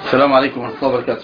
السلام عليكم ورحمة الله وبركاته.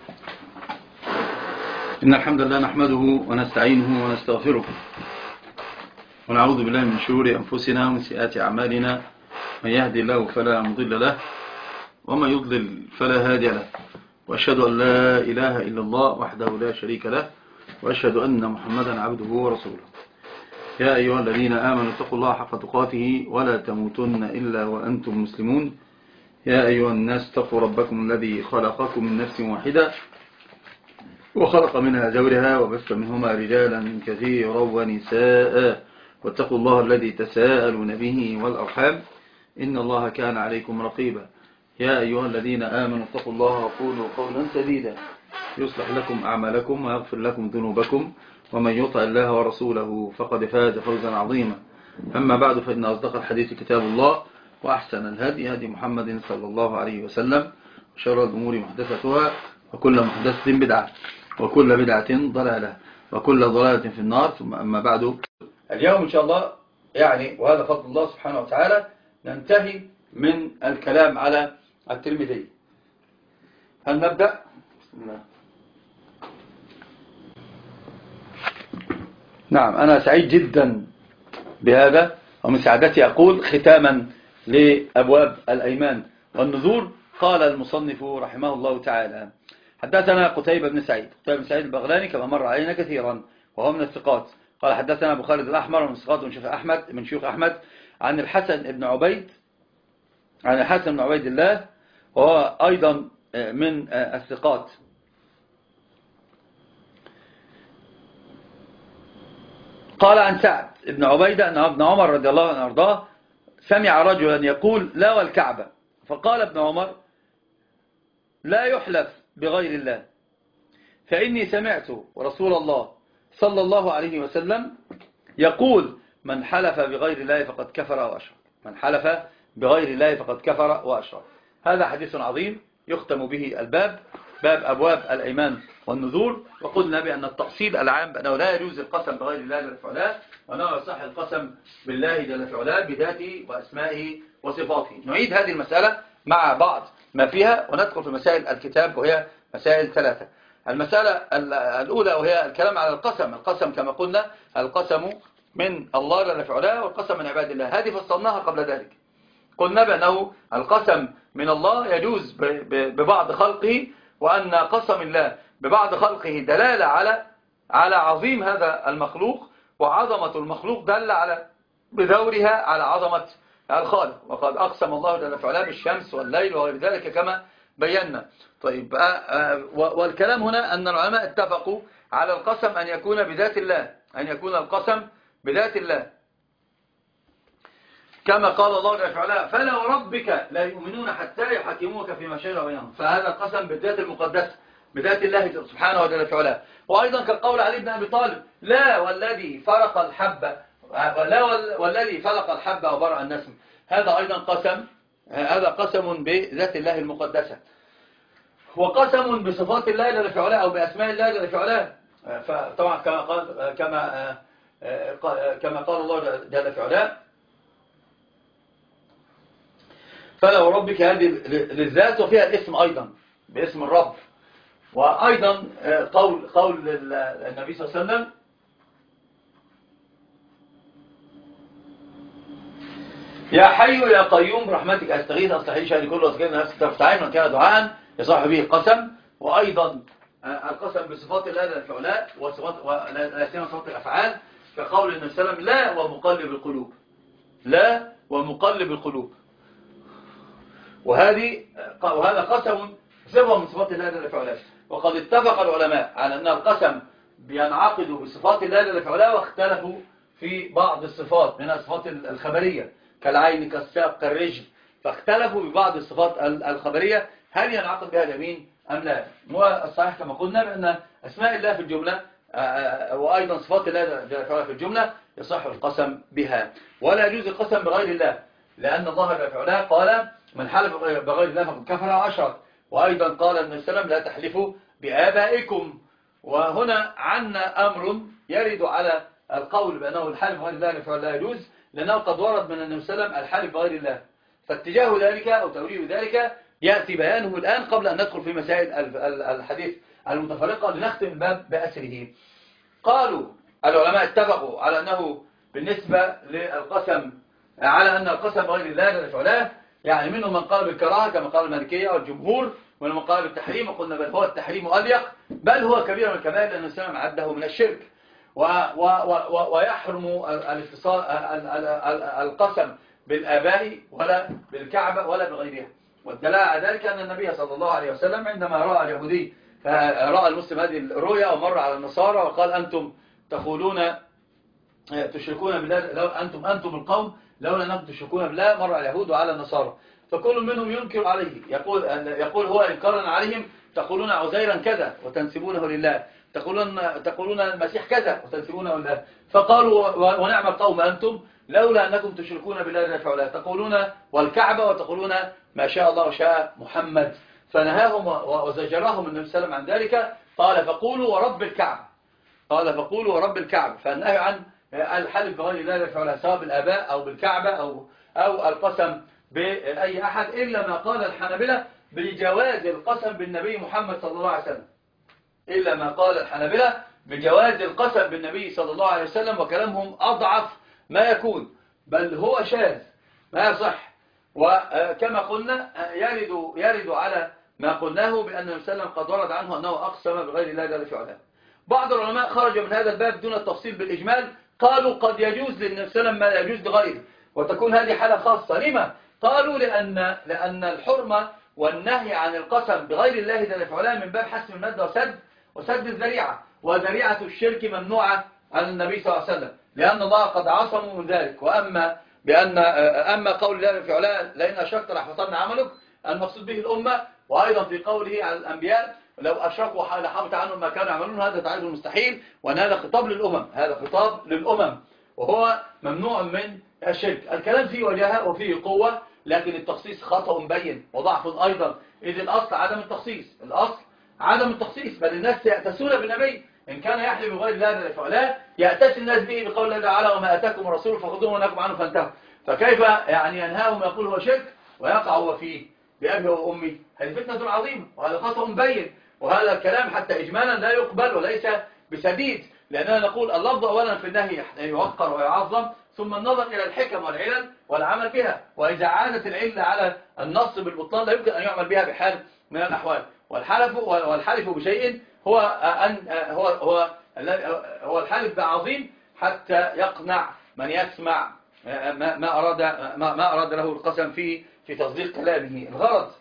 إن الحمد لله نحمده ونستعينه ونستغفره ونعوذ بالله من شرور أنفسنا ومن سيئات أعمالنا، من يهدي الله فلا مضل له ومن يضلل فلا هادي له، وأشهد أن لا إله إلا الله وحده لا شريك له، وأشهد أن محمدا عبده ورسوله. يا أيها الذين آمنوا اتقوا الله حق تقاته ولا تموتن إلا وأنتم مسلمون. يا أيها الناس اتقوا ربكم الذي خلقكم من نفس واحدة وخلق منها زوجها وبث منهما رجالا كثيرا ونساء، واتقوا الله الذي تساءلون به والأرحام إن الله كان عليكم رقيبا. يا أيها الذين آمنوا اتقوا الله وقولوا قولا سديدا يصلح لكم أعمالكم ويغفر لكم ذنوبكم، ومن يطع الله ورسوله فقد فاز فوزا عظيما. أما بعد، فإن أصدق الحديث كتاب الله، وأحسن الهدي هدي محمد صلى الله عليه وسلم، وشر الأمور محدثتها، وكل محدثة بدعة، وكل بدعة ضلالة، وكل ضلالة في النار. ثم أما بعد، اليوم إن شاء الله وهذا فضل الله سبحانه وتعالى ننتهي من الكلام على الترمذي. هل نبدأ؟ بسم الله. نعم، أنا سعيد جدا بهذا، ومن سعادتي أقول ختاما لأبواب الأيمان والنذور. قال المصنف رحمه الله تعالى: حدثنا قتيبة بن سعيد البغلاني كما مر علينا كثيرا، وهو من الثقات. قال حدثنا أبو خالد الأحمر من الثقات من شيوخ أحمد عن الحسن بن عبيد الله، وهو أيضا من الثقات. قال عن سعد بن عبيدة أن ابن عمر رضي الله عنه وارضاه سمع رجلا يقول: لا والكعبة. فقال ابن عمر: لا يحلف بغير الله، فإني سمعت رسول الله صلى الله عليه وسلم يقول: من حلف بغير الله فقد كفر وأشرك. من حلف بغير الله فقد كفر وأشرك. هذا حديث عظيم يختم به الباب، باب أبواب الأيمان والنذور. وقلنا بأن التأصيل العام بأنه لا يجوز القسم بغير الله جل وعلا، وأنه يصح القسم بالله جل وعلا بذاته وأسمائه وصفاته. نعيد هذه المسألة مع بعض ما فيها وندخل في مسائل الكتاب، وهي مسائل ثلاثة. المسألة الأولى وهي الكلام على القسم كما قلنا: القسم من الله جل وعلا والقسم من عباد الله. هذه فصلناها قبل ذلك. قلنا بأنه القسم من الله يجوز ببعض خلقه، وأن قسم الله ببعض خلقه دلالة على عظيم هذا المخلوق، وعظمة المخلوق دل على بدورها على عظمة الخالق. وقد أقسم الله جل وعلا بالشمس والليل وغير ذلك كما بينا. طيب، والكلام هنا أن العلماء اتفقوا على القسم أن يكون بذات الله، أن يكون القسم بذات الله، كما قال الله جل وعلا: فلا وربك لا يؤمنون حتى يحكموك فيما شجر بينهم. فهذا القسم بالذات المقدسة، بذات الله سبحانه وتعالى. وأيضا كالقول علي بن أبي طالب: لا والذي فرق الحبة، لا والذي فلق الحبة وبرأ النسم. هذا أيضا قسم، هذا قسم بذات الله المقدسة، وقسم بصفات الله جل وعلا أو بأسماء الله جل وعلا. فطبعا كما قال الله جل وعلا: فلا وربك، هذه للذات وفيها الاسم أيضا باسم الرب. وأيضا قول النبي صلى الله عليه وسلم: يا حي يا قيوم برحمتك أستغيث أصلح لي شأني كله وأسكن نفسي طرفة عين، وإن كان دعاء يصح به القسم. وأيضا القسم بصفات الله جل وعلا وصفات الأفعال، كقول النبي صلى الله عليه وسلم: لا ومقلب القلوب، لا ومقلب القلوب. وهذا قسم صفة من صفات الله جل وعلا. وقد اتفق العلماء على أن القسم بينعقد بصفات الله جل وعلا، واختلفوا في بعض الصفات من الصفات الخبرية كالعين كالساق كالرجل، فاختلفوا ببعض الصفات الخبرية هل ينعقد بها اليمين أم لا. والصحيح كما قلنا بأن أسماء الله في الجملة وأيضا صفات الله جل وعلا في الجملة يصح القسم بها، ولا يجوز القسم بغير الله، لأن الله جل وعلا قال: من حلف بغير الله فقد كفر وأشرك. وأيضا قال النبي صلى الله عليه وسلم: لا تحلفوا بآبائكم. وهنا عنا أمر يرد على القول بأنه الحلف بغير الله لا يجوز، لأنه قد ورد من النبي صلى الله عليه وسلم الحلف بغير الله. فاتجاه ذلك أو توريه ذلك يأتي بيانه الآن قبل أن ندخل في مسائل الحديث المتفرقة، لنختم الباب بأسره. قالوا العلماء اتفقوا على أنه بالنسبة للقسم، على أن القسم بغير الله جل وعلا، يعني منهم من قال بالكراهة كما قال المالكية والجمهور، ومنهم من قال بالتحريم، وقلنا بل هو التحريم أليق، بل هو كبير من الكبائر لأن الإسلام عده من الشرك. ويحرم الاتصال القسم بالآباء ولا بالكعبة ولا بغيرها. والدلالة على ذلك أن النبي صلى الله عليه وسلم عندما رأى اليهودي، فرأى المسلم هذه الرؤيا ومر على النصارى وقال أنتم تقولون تشركون بالله، لو أنتم القوم لولا أنكم تشركون بالله، مر على اليهود وعلى النصارى، فكل منهم ينكر عليه، يقول هو إنكارا عليهم: تقولون عزيرا كذا وتنسبونه لله، تقولون المسيح كذا وتنسبونه لله. فقالوا: ونعم القوم أنتم لولا أنكم تشركون بالله جل وعلا، تقولون والكعبة وتقولون ما شاء الله وشاء محمد. فنهاهم وزجرهم النبي صلى الله عليه وسلم عن ذلك، قال: فقولوا ورب الكعبة، قال: فقولوا ورب الكعبة. فالنهي عن الحلف بغير الله جل وعلا سواء بالآباء أو بالكعبة أو القسم بأي أحد، إلا ما قال الحنابلة بجواز القسم بالنبي محمد صلى الله عليه وسلم، إلا ما قال الحنابلة بجواز القسم بالنبي صلى الله عليه وسلم، وكلامهم أضعف ما يكون، بل هو شاذ ما يصح. وكما قلنا يرد على ما قلناه بأن النبي صلى الله عليه وسلم قد ورد عنه أنه أقسم بغير الله جل وعلا. بعض العلماء خرج من هذا الباب دون التفصيل بالإجمال، قالوا قد يجوز للنبي صلى الله عليه وسلم ما لا يجوز لغيره، وتكون هذه حالة خاصة. لما؟ قالوا لأن الحرمة والنهي عن القسم بغير الله جل وعلا من باب حسم المادة وسد الذريعة، وذريعة الشرك ممنوعة عن النبي صلى الله عليه وسلم، لأن الله قد عصموا من ذلك. أما قول الله جل وعلا: لئن أشركت لحبطن عملك، المقصود به الأمة. وأيضا في قوله على الأنبياء: لو أشركوا لحبط عنهم ما كانوا يعملون، هذا تعريف المستحيل، وأن هذا خطاب للأمم، هذا خطاب للأمم، وهو ممنوع من الشرك. الكلام فيه وجاهة وفيه قوة، لكن التخصيص خطأ بين وضعف أيضا، إذ الأصل عدم التخصيص، الأصل عدم التخصيص، بل الناس يأتسون بالنبي إن كان يحلف بغير الله جل وعلا، يأتس الناس به بقول الله تعالى: وما أتاكم الرسول فخذوه ونهاكم عنه فانتهوا. فكيف يعني ينهاهم ويقول هو شرك ويقع هو فيه بأبي وأمي؟ هذه فتنة عظيمة، وهذا خطأ بين، وهذا الكلام حتى إجمالا لا يقبل وليس بسديد، لأننا نقول اللفظ أولا في النهي يوقر ويعظم، ثم النظر إلى الحكم والعلل والعمل بها، وإذا عادت العلة على النص بالبطلان لا يمكن أن يعمل بها بحال من الأحوال. والحلف بشيء هو الحلف بعظيم حتى يقنع من يسمع ما أراد له القسم في تصديق كلامه. الغرض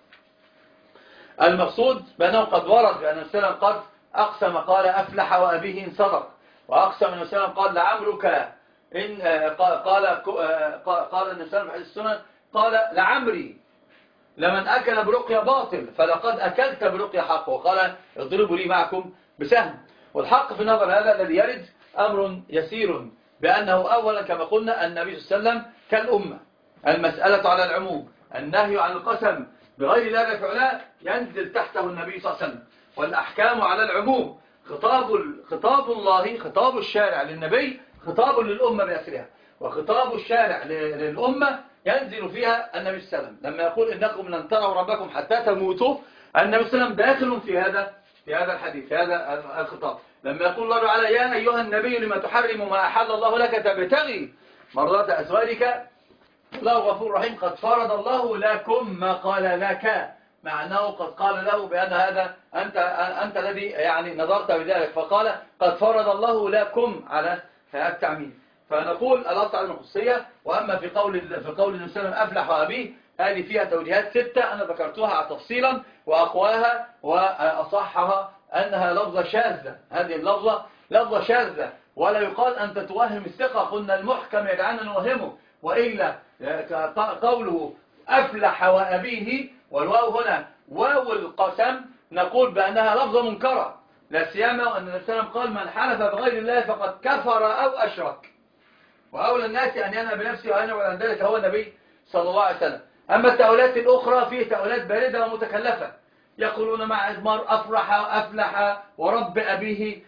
المقصود بأنه قد ورد بأن النبي صلى الله عليه وسلم قد أقسم، قال: أفلح وأبيه إن صدق. وأقسم النبي صلى الله عليه وسلم قال: لعمرك إن قال النبي صلى الله عليه وسلم في حديث السنن قال: لعمري لمن أكل برقية باطل فلقد أكلت برقية حق. وقال: اضربوا لي معكم بسهم. والحق في نظر هذا الذي يرد أمر يسير، بأنه أولا كما قلنا النبي صلى الله عليه وسلم كالأمة، المسألة على العموم، النهي عن القسم بغير الله جل وعلا ينزل تحته النبي صلى الله عليه وسلم، والأحكام على العموم. خطاب الله، خطاب الشارع للنبي خطاب للأمة بأسرها، وخطاب الشارع للأمة ينزل فيها النبي صلى الله عليه وسلم. لما يقول: إنكم لن تروا ربكم حتى تموتوا، النبي صلى الله عليه وسلم داخل في هذا الحديث، في هذا الخطاب. لما يقول الله تعالى: يا أيها النبي لما تحرم ما أحل الله لك تبتغي مرضات أزواجك، الله غفور رحيم، قد فرض الله لكم ما قال لك، مع أنه قد قال له بأن هذا أنت الذي يعني نظرت بذلك، فقال: قد فرض الله لكم على التعميم. فنقول الأصل على الخصوصية. وأما في قول النبي صلى الله عليه وسلم: أفلح وأبيه، هذه فيها توجيهات 6 أنا ذكرتها تفصيلا، وأقواها وأصحها أنها لفظة شاذة. هذه اللفظة لفظة شاذة، ولا يقال أنت توهم الثقة، قلنا المحكم يجعلنا نوهمه، وإلا قوله أفلح وأبيه، والواو هنا واو القسم، نقول بأنها لفظة منكرة، لا سيما أن النبي صلى الله عليه وسلم قال: من حلف بغير الله فقد كفر أو أشرك. وأولى الناس أن ينهى بنفسه وأن يعلن عن ذلك هو النبي صلى الله عليه وسلم. أما التأويلات الأخرى فيه تأويلات باردة ومتكلفة، يقولون مع إضمار أفلح ورب أبيه،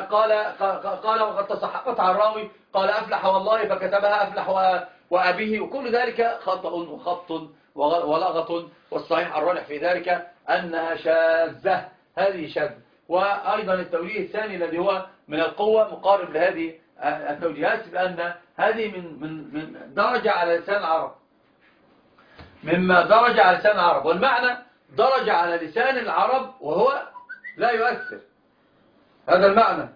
قال وقد تصحقت على الراوي قال: أفلح والله فكتبها أفلح وأبيه، وكل ذلك خطأ وخبط ولغط، والصحيح الراجح في ذلك أنها شاذة، هذه شاذة. وأيضا التوجيه الثاني الذي هو من القوة مقارب لهذه التوجيهات، بأن هذه من درجة على لسان العرب، مما درج على لسان العرب، والمعنى درج على لسان العرب وهو لا يؤثر، هذا المعنى.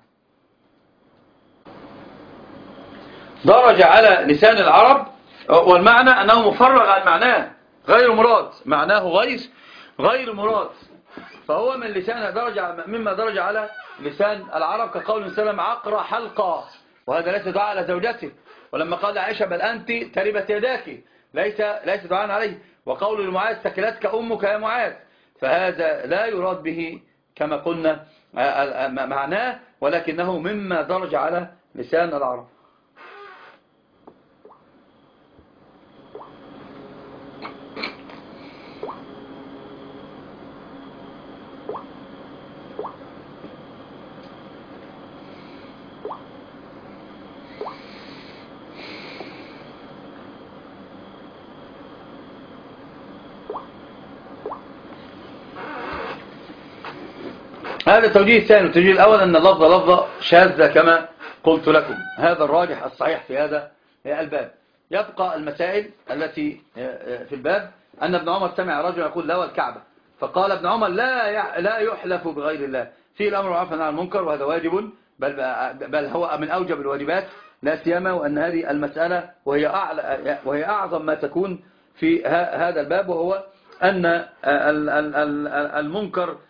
درج على لسان العرب، والمعنى أنه مفرغ عن معناه، غير مراد، معناه غير مراد، فهو من لسان مما درج على لسان العرب، كقول سلم عقر حلقة، وهذا ليس دعاء على زوجته. ولما قال عائشة بل أنت تربت يداك، ليس دعاء عليه. وقول لمعاذ ثكلتك أمك يا معاذ، فهذا لا يراد به كما قلنا معناه، ولكنه مما درج على لسان العرب. هذا التوجيه الثاني. التوجيه الأول أن اللفظ لفظة شاذة كما قلت لكم، هذا الراجح الصحيح في هذا الباب. يبقى المسائل التي في الباب أن ابن عمر سمع رجل يقول لا والكعبة، فقال ابن عمر لا يحلف بغير الله، في الأمر والنهي عن المنكر، وهذا واجب بل هو من أوجب الواجبات، لا سيما وأن هذه المسألة وهي أعظم ما تكون في هذا الباب، وهو أن المنكر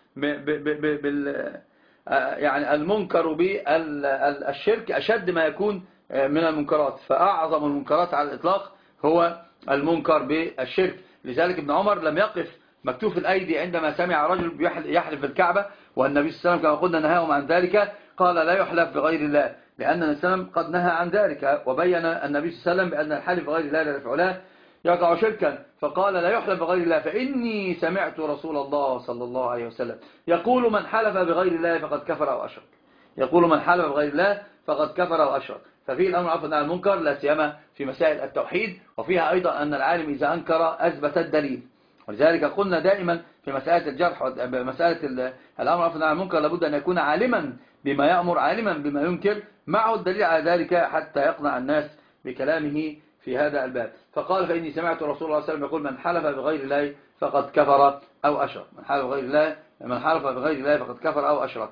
يعني المنكر بالشرك أشد ما يكون من المنكرات، فأعظم المنكرات على الإطلاق هو المنكر بالشرك. لذلك ابن عمر لم يقف مكتوف الأيدي عندما سمع رجل يحلف بالكعبة، والنبي صلى الله عليه وسلم كما قلنا نهاهم عن ذلك، قال لا يحلف بغير الله، لأن النبي صلى الله عليه وسلم قد نهى عن ذلك، وبين النبي صلى الله عليه وسلم بأن الحلف بغير الله لا يفعله يقع شركا، فقال لا يحلف بغير الله، فإني سمعت رسول الله صلى الله عليه وسلم يقول من حلف بغير الله فقد كفر أو أشرك، يقول من حلف بغير الله فقد كفر أو أشرك. ففيه الأمر عن المنكر لا سيما في مسائل التوحيد، وفيها أيضا أن العالم إذا أنكر أثبت الدليل، ولذلك قلنا دائما في مسألة الجرح مسألة الأمر عن المنكر لابد أن يكون عالما بما يأمر، عالما بما ينكر، معه الدليل على ذلك حتى يقنع الناس بكلامه في هذا الباب. فقال فإني سمعت رسول الله صلى الله عليه وسلم يقول من حلف بغير الله فقد كفر أو أشرك، من حلف بغير الله فقد كفر أو أشرك.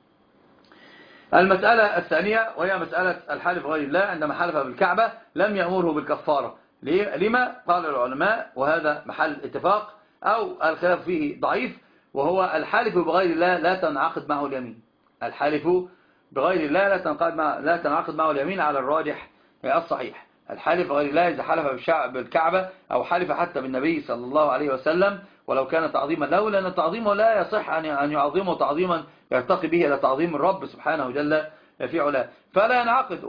المسألة الثانية وهي مسألة الحلف بغير الله عندما حلف بالكعبة لم يأمره بالكفارة. لما؟ قال العلماء وهذا محل اتفاق أو الخلاف فيه ضعيف، وهو الحلف بغير الله لا تنعقد معه اليمين، الحلف بغير الله لا تنعقد معه اليمين على الراجح الصحيح. الحلف بغير الله إذا حلف بالكعبة أو حلف حتى بالنبي صلى الله عليه وسلم ولو كان تعظيما له، لأن تعظيمه لا يصح أن يعظمه تعظيما يرتقي به إلى تعظيم الرب سبحانه جل في علاه، فلا ينعقد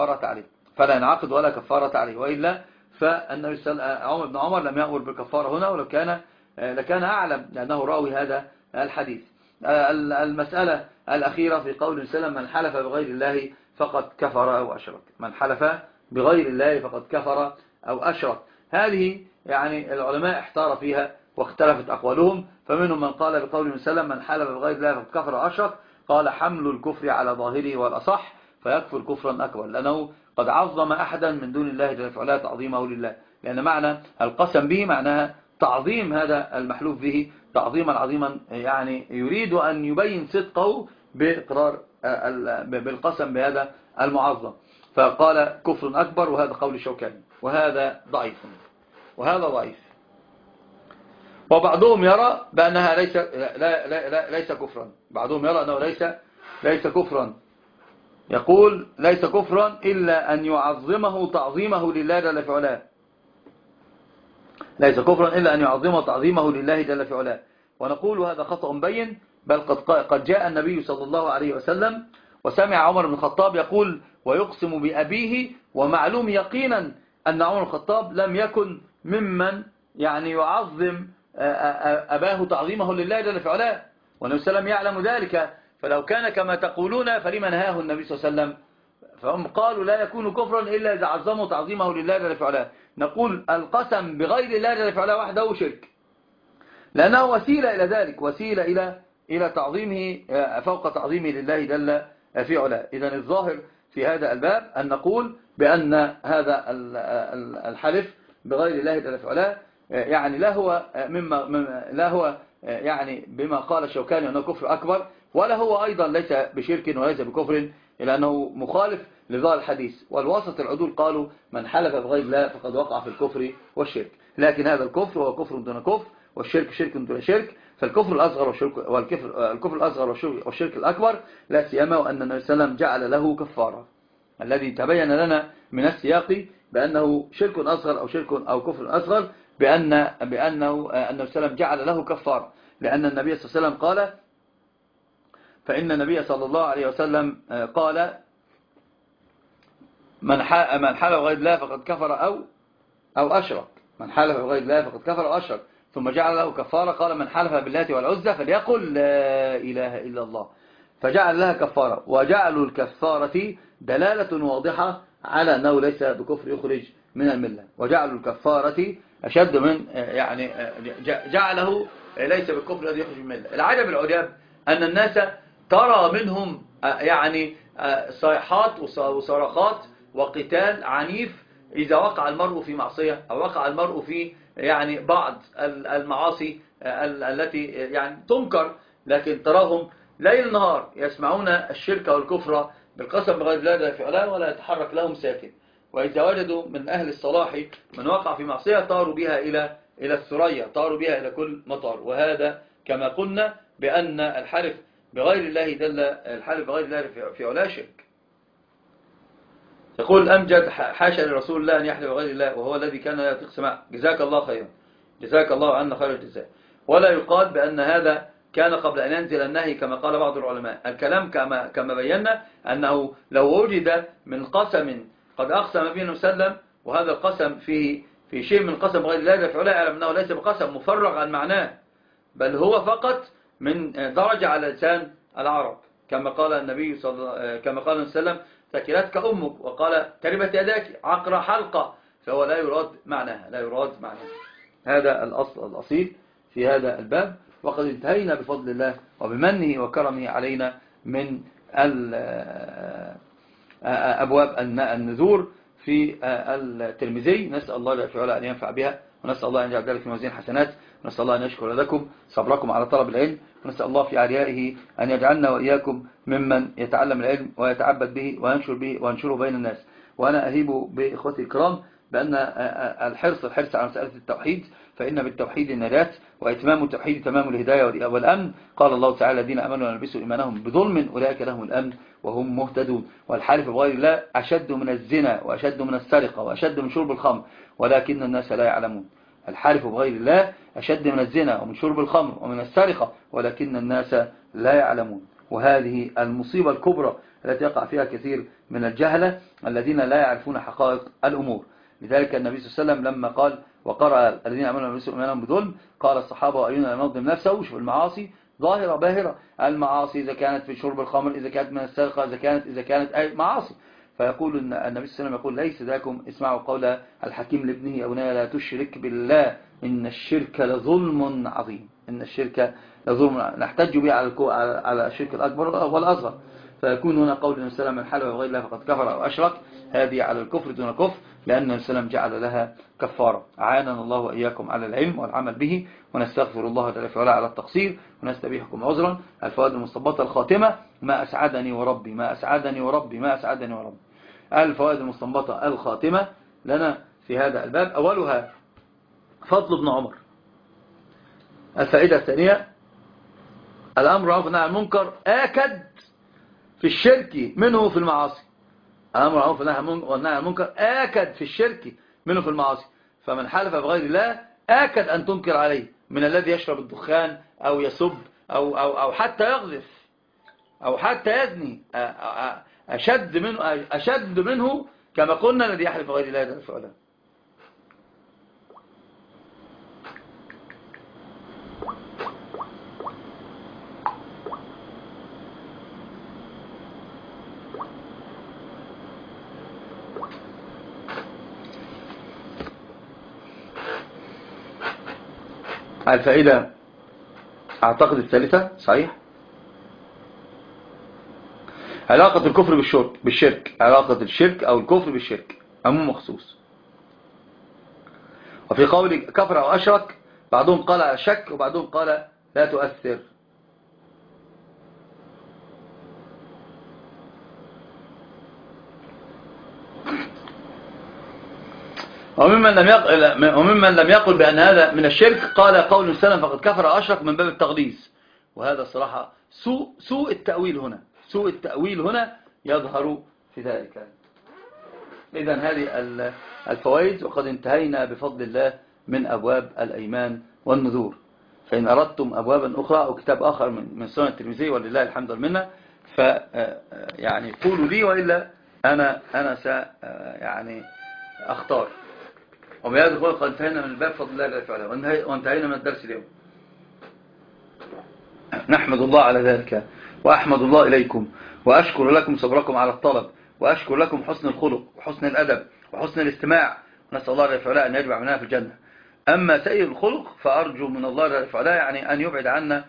ولا كفارة عليه، وإلا فالنبي عمر بن عمر لم يأمر بالكفارة هنا، ولو لكان أعلم لأنه راوي هذا الحديث. المسألة الأخيرة في قول سلم من حلف بغير الله فقد كفر أو أشرك، من حلف بغير الله فقد كفر أو أشرك. هذه يعني العلماء احتار فيها واختلفت أقوالهم، فمنهم من قال بقول سلم من حلف بغير الله فقد كفر أو أشرك، قال حمل الكفر على ظاهره والأصح فيكفر كفرا أكبر، لأنه قد عظم أحدا من دون الله جل وعلا تعظيمه لله، لأن معنى القسم به معناها تعظيم هذا المحلوف به تعظيما عظيما، يعني يريد أن يبين صدقه بإقرار بالقسم بهذا المعظم، فقال كفر أكبر، وهذا قول الشوكاني، وهذا ضعيف. وبعضهم يرى بأنها ليس كفرا، بعضهم يرى أنه ليس كفرا، يقول ليس كفرا إلا أن يعظمه تعظيمه لله جل في علاه، ليس كفرا إلا أن يعظمه تعظيمه لله جل في علاه. ونقول هذا خطأ بين، بل قد جاء النبي صلى الله عليه وسلم وسمع عمر بن الخطاب يقول ويقسم بأبيه، ومعلوم يقينا أن عمر بن الخطاب لم يكن ممن يعني يعظم أباه تعظيمه لله جل في علاه، والنبي صلى الله عليه وسلم يعلم ذلك، فلو كان كما تقولون فلما نهاه النبي صلى الله عليه وسلم؟ فهم قالوا لا يكون كفرا إلا إذا عظموا تعظيمه لله جل في علاه. نقول القسم بغير الله جل في علاه وحده شرك، لأنه وسيلة إلى ذلك، وسيلة إلى تعظيمه فوق تعظيمه لله جل في علاه. إذن الظاهر في هذا الباب أن نقول بأن هذا الحلف بغير الله جل في علاه يعني لا هو يعني بما قال الشوكاني أنه كفر أكبر، ولا هو أيضا ليس بشرك وليس بكفر، إلا أنه مخالف لظاهر الحديث. والوسط العدول قالوا من حلف بغير الله فقد وقع في الكفر والشرك، لكن هذا الكفر هو كفر دون كفر، والشرك شرك دون شرك. فالكفر الأصغر والكفر الأصغر والشرك الأكبر لا سيما وأن النبي صلى الله عليه وسلم جعل له كفارة، الذي تبين لنا من السياق بأنه شرك أصغر أو كفر أصغر بأنه النبي صلى الله عليه وسلم جعل له كفارة، لأن النبي صلى الله عليه وسلم قال، فإن النبي صلى الله عليه وسلم قال من حلف بغير الله فقد كفر أو أشرك، من حلف بغير الله فقد كفر أو أشرك، ثم جعل له كفارة قال من حلف باللات والعزى فليقل لا إله إلا الله، فجعل لها كفارة. وجعلوا الكفارة دلالة واضحة على أنه ليس بكفر يخرج من الملة، وجعلوا الكفارة أشد من يعني جعله ليس بالكفر الذي يخرج من الملة. العجب العجاب أن الناس ترى منهم يعني صيحات وصراخات وقتال عنيف إذا وقع المرء في معصية أو وقع المرء في يعني بعض المعاصي التي يعني تنكر، لكن تراهم ليل نهار يسمعون الشرك والكفر بالقسم بغير الله في علاه ولا يتحرك لهم ساكن. وإذا وجدوا من أهل الصلاح من وقع في معصية طاروا بها إلى الثريا، طاروا بها إلى كل مطار. وهذا كما قلنا بأن الحلف بغير الله في علاه شرك. يقول الأمجد حاشا لرسول الله أن يحلف بغير الله وهو الذي كان لا يطيق سماع. جزاك الله خيرا، جزاك الله عنا خير الجزاء. ولا يقال بأن هذا كان قبل أن ينزل النهي كما قال بعض العلماء. الكلام كما بينا أنه لو وجد من قسم قد أقسم به النبي صلى الله عليه وسلم، وهذا القسم في شيء من قسم غير الله جل في علاه، يعلم أنه ليس بقسم مفرغ عن معناه، بل هو فقط من درجة على لسان العرب، كما قال النبي صلى الله عليه وسلم ثكلتك أمك، وقال تربت يداك عقر حلقة، فهو لا يراد معناها. هذا الأصل الأصيل في هذا الباب. وقد انتهينا بفضل الله وبمنه وكرمه علينا من أبواب النذور في الترمذي. نسأل الله جل في علاه أن ينفع بها، ونسأل الله أن يجعل ذلك في موازين حسنات، ونسأل الله أن يشكر لكم صبركم على طلب العلم، ونسأل الله في عليائه أن يجعلنا وإياكم ممن يتعلم العلم ويتعبد به وينشره بين الناس. وأنا أهيب بإخوتي الكرام بأن الحرص على مسألة التوحيد، فإن بالتوحيد النجاة، وإتمام التوحيد تمام الهداية والأمن. قال الله تعالى الذين آمنوا ولبسوا إيمانهم بظلم أولئك لهم الأمن وهم مهتدون. والحلف بغير الله أشد من الزنا وأشد من السرقة وأشد من شرب الخمر ولكن الناس لا يعلمون. الحلف بغير الله أشد من الزنا ومن شرب الخمر ومن السرقة ولكن الناس لا يعلمون. وهذه المصيبة الكبرى التي يقع فيها كثير من الجهلة الذين لا يعرفون حقائق الأمور. لذلك النبي صلى الله عليه وسلم لما قال وقرأ الذين آمنوا ولبسوا إيمانهم بظلم، قال الصحابة وأينا ينظم نفسه. شوف المعاصي ظاهرة باهرة، المعاصي إذا كانت في شرب الخمر، إذا كانت من السرقة، إذا كانت أي معاصي. فيقول النبي صلى الله عليه وسلم يقول ليس ذاكم، اسمعوا قول الحكيم لابنه أبناء لا تشرك بالله إن الشرك لظلم عظيم. إن الشرك لظلم، نحتج به على الشرك الأكبر والأصغر. فيكون هنا قول النبي صلى الله عليه وسلم من حلف بغير الله فقد كفر أو أشرك، هذه على الكفر دون كفر، لأن النبي صلى الله عليه وسلم جعل لها كفارة. أعاننا الله وإياكم على العلم والعمل به، ونستغفر الله جل وعلا على التقصير، ونستبيحكم عذرا. الفوائد المستنبطة الخاتمة: ما أسعدني وربي ما أسعدني وربي ما أسعدني وربي. الفوائد المستنبطة الخاتمة لنا في هذا الباب: أولها فضل ابن عمر. الفائدة الثانية: الأمر بالمعروف والنهي عن المنكر آكد في الشرك منه في المعاصي. الأمر بالمعروف والنهي عن المنكر آكد في الشرك منه في المعاصي. فمن حلف بغير الله آكد أن تنكر عليه من الذي يشرب الدخان أو يسب أو حتى يغذف أو حتى يزني، أشد منه كما قلنا الذي يحلف بغير الله جل وعلا. الفائدة أعتقد الثالثة صحيح. علاقة الكفر بالشرك، علاقة الشرك أو الكفر بالشرك عموم مخصوص. وفي قول كفر أو أشرك بعضهم قال شك وبعضهم قال لا تؤثر. وممن لم يقل بأن هذا من الشرك قال قول سلم فقد كفر أو أشرك من باب التغليظ، وهذا الصراحة سوء التأويل هنا، سوء التأويل هنا يظهر في ذلك. إذن هذه الفوائد، وقد انتهينا بفضل الله من أبواب الأيمان والنذور. فإن أردتم أبوابا أخرى أو كتاب آخر من سنن الترمذي ولله الحمد والمنة يعني قولوا لي، وإلا أنا يعني أختار. وبهذا القول قد انتهينا من الباب بفضل الله جل وعلا، وانتهينا من الدرس اليوم. نحمد الله على ذلك، وأحمد الله إليكم، وأشكر لكم صبركم على الطلب، وأشكر لكم حسن الخلق وحسن الأدب وحسن الاستماع، ونسأل الله جل وعلا أن يجمع منها في الجنة. أما سيء الخلق فأرجو من الله جل وعلا يعني أن يبعد عنا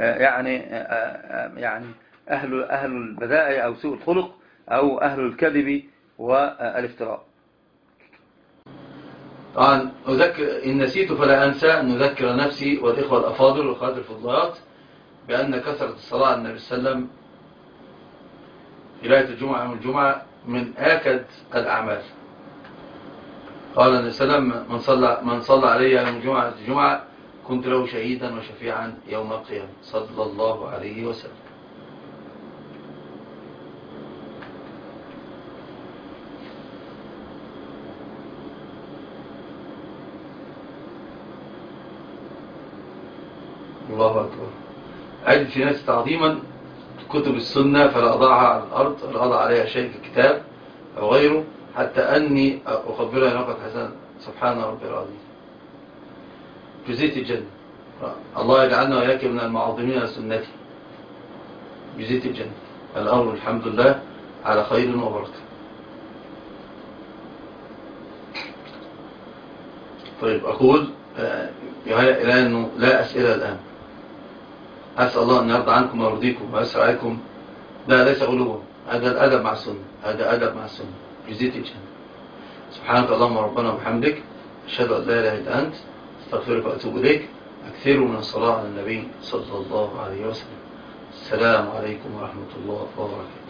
يعني أهل البذاء أو سوء الخلق أو أهل الكذب والافتراء. طبعا إن نسيت فلا أنسى أن نذكر نفسي والإخوة الأفاضل والأخوات الفضلات بأن كثرة الصلاة على النبي صلى الله عليه وسلم في ليلة الجمعة يوم الجمعة من آكد الأعمال. قال النبي صلى الله عليه وسلم من صلى علي يوم الجمعة كنت له شهيدا وشفيعا يوم القيامة، صلى الله عليه وسلم. الله أكبر. أجد في ناس تعظيما كتب السنة فلا أضعها على الأرض ولا أضع عليها شيء في الكتاب أو غيره، حتى أني أخبرها نقط حسن. سبحان ربي العظيم. جزيت الجنة. الله يجعلنا وإياك من المعظمين لسنتي. جزيت الجنة. الأمر الحمد لله على خير وبركة. طيب أقول إلى أنه لا أسئلة الآن. أسأل الله أن يرضى عنكم ويرضيكم ويسر عليكم. لا ليس غلوبا، هذا الأدب مع السنة، هذا أدب مع السنة. جزيت الجنة. سبحانك اللهم ربنا وبحمدك، أشهد أن لا إله إلا أنت، استغفرك وأتوب إليك. أكثروا من الصلاة على النبي صلى الله عليه وسلم. السلام عليكم ورحمة الله وبركاته.